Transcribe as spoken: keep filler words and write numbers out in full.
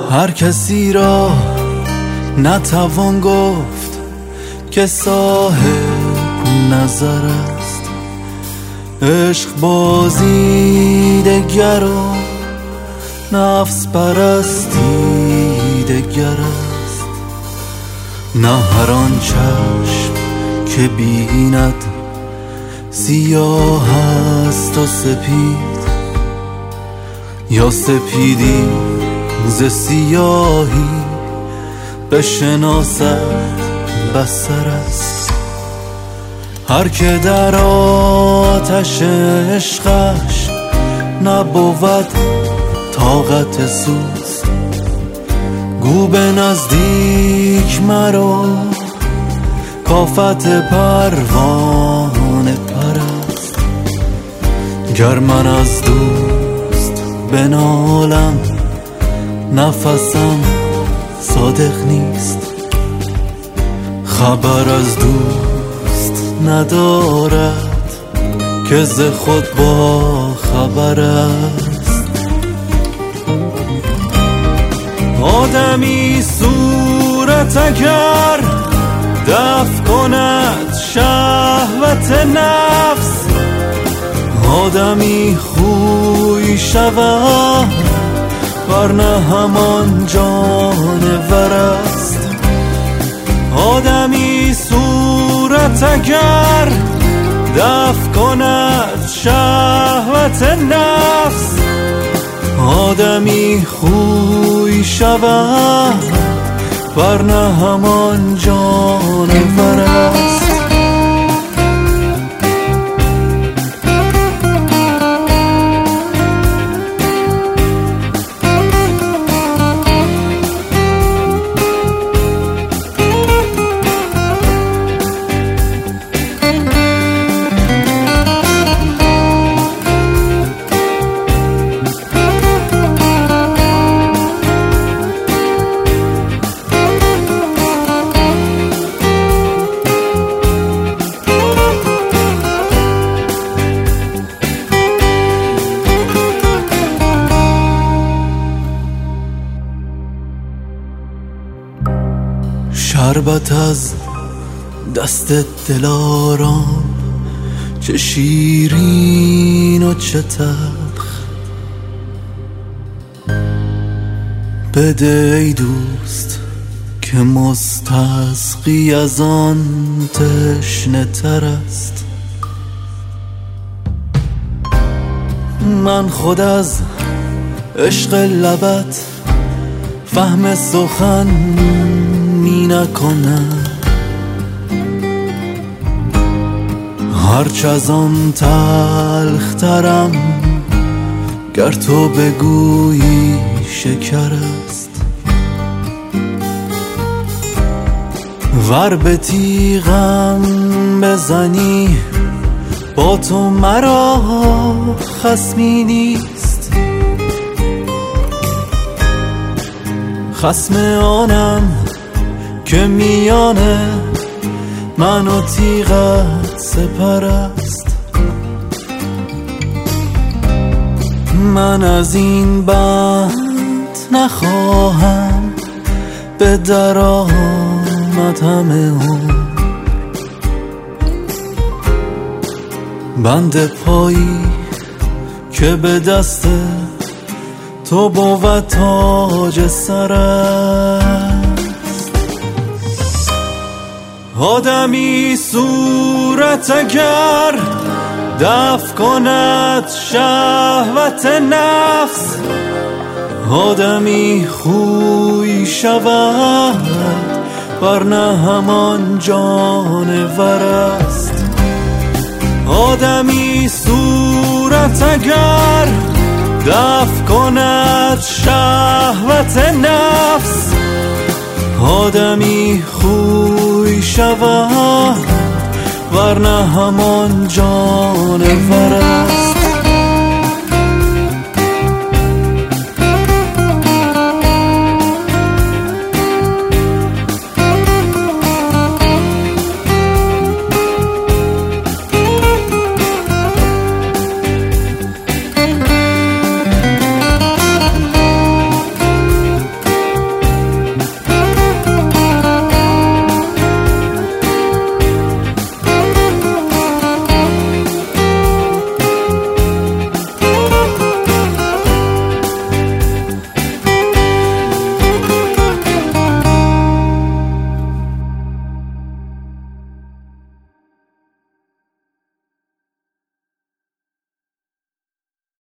هر کسی را نتوان گفت که صاحب نظر است. عشق بازی دگر و نفس پرستی دگر است. نه هر آن چشم که بیند سیاه است و سپید، یا سپیدی ز سیاهی بشناسد بصر است. هر که در آتش عشقش نبود طاقت سوز، گو به نزدیک مرو کافت پروانه پرست. گر من از دوست بنالم نفسم صادق نیست، خبر از دوست ندارد که ز خود با خبر است. آدمی صورت اگر دفع کند شهوت نفس، آدمی خوی شود ورنه همان جانور است. آدمی صورت اگر دفع کند شهوت نفس، آدمی خوی شود ورنه همان جانور است. شربت از دست دلارام چه شیرین و چه تلخ، بده ای دوست که مستسقی از آن تشنه تر است. من خود از عشق لبت فهم سخن می نکنم، هرچه از آن تلخ ترم گر تو بگویی شکر است. ور به تیغم بزنی با تو مرا خصمی نیست، خصم آنم که میانه من و تیغت سپر است. من از این بند نخواهم به در آمد همه اون، بند پایی که به دست تو بود تاج سر است. آدمی صورت اگر دفع کند شهوت نفس، آدمی خوی شود ورنه همان جانور است. آدمی صورت اگر دفع کند شهوت نفس، آدمی خوی شود ورنه همان جانور است.